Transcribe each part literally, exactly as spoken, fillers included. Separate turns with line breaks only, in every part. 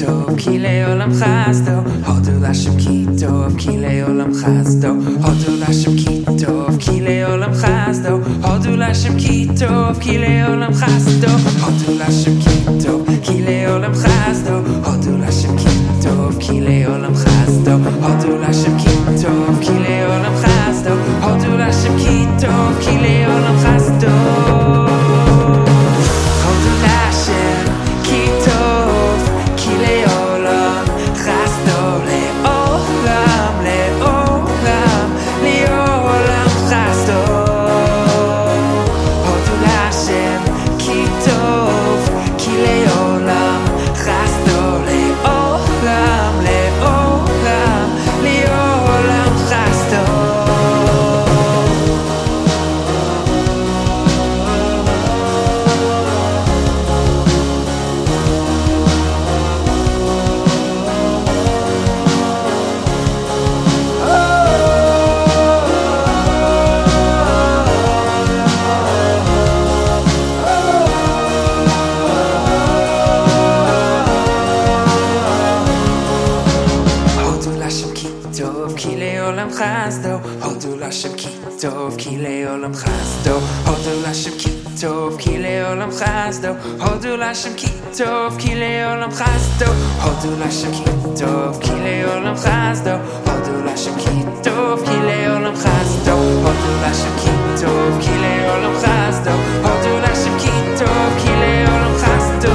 טוב, כי לעולם חסדו, הודו להשם כי טוב, כי לעולם חסדו, הודו להשם כי טוב, כי לעולם חסדו, הודו להשם כי טוב, כי לעולם חסדו, הודו להשם כי טוב, כי לעולם חסדו, הודו להשם כי טוב, כי לעולם חסדו, הודו להשם כי טוב, כי לעולם חסדו, הודו להשם כי טוב, כי לעולם חסדו. כי לעולם חסדו, הודו להשם כי טוב, כי לעולם חסדו, הודו להשם כי טוב, כי לעולם חסדו, הודו להשם כי טוב, כי לעולם חסדו, הודו להשם כי טוב, כי לעולם חסדו, הודו להשם כי טוב, כי לעולם חסדו, הודו להשם כי טוב, כי לעולם חסדו, הודו להשם כי טוב, כי לעולם חסדו.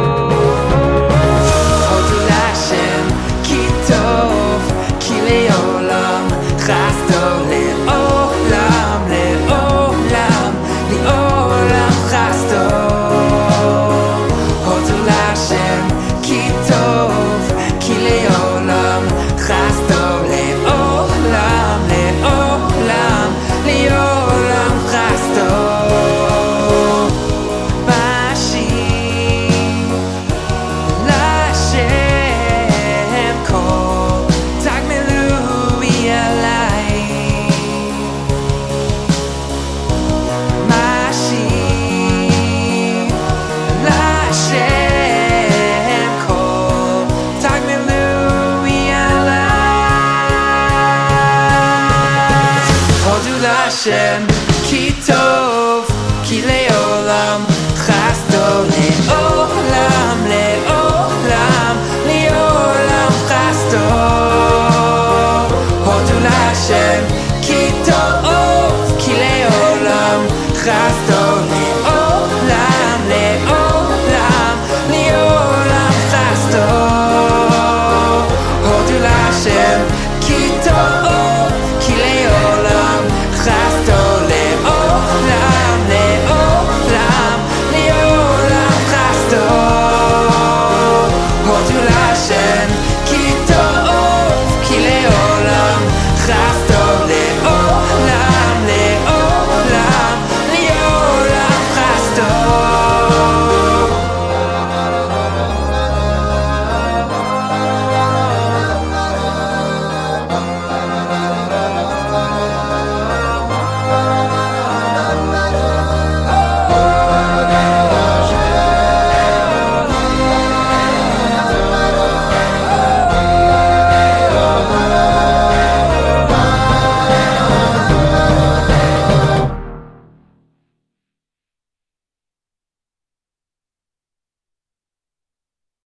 הודו להשם כי טוב, כי לעולם חסדו, לעולם, לעולם, לעולם חסדו. הודו להשם כי טוב, כי לעולם חסדו, לעולם, לעולם, לעולם חסדו. משיב להשם כל תגמלוי עליי. משיב להשם כל תגמלוי עליי. הודו להשם כי טוב, כי לעולם חסדו, לעולם, לעולם, לעולם חסדו. הודו להשם כי טוב, כי לעולם חסדו, לעולם, לעולם, לעולם חסדו. הודו להשם כי טוב, כי לעולם חסדו, לעולם, לעולם, לעולם חסדו. הודו להשם